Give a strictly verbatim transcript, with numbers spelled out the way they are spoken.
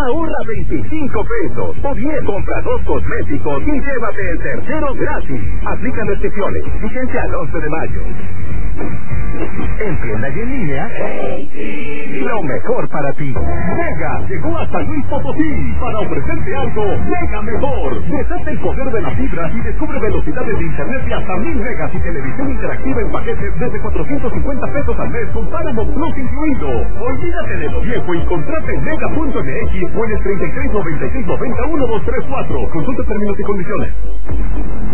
ahorra veinticinco pesos. O bien compra dos cosméticos y llévate el tercero gratis. Aplican restricciones. Vigencia al once de mayo. En tienda y en línea, lo mejor para ti. Mega llegó hasta Luis Potosí para ofrecerte algo mega mejor. Desata el poder de la fibra y descubre velocidades de internet de hasta mil megas y televisión interactiva en paquetes desde cuatrocientos cincuenta pesos al mes con Paramount Plus incluido. Olvídate de lo viejo y contrata en mega punto m x o en el treinta y tres noventa y seis noventa uno dos tres cuatro. Consulta términos y condiciones.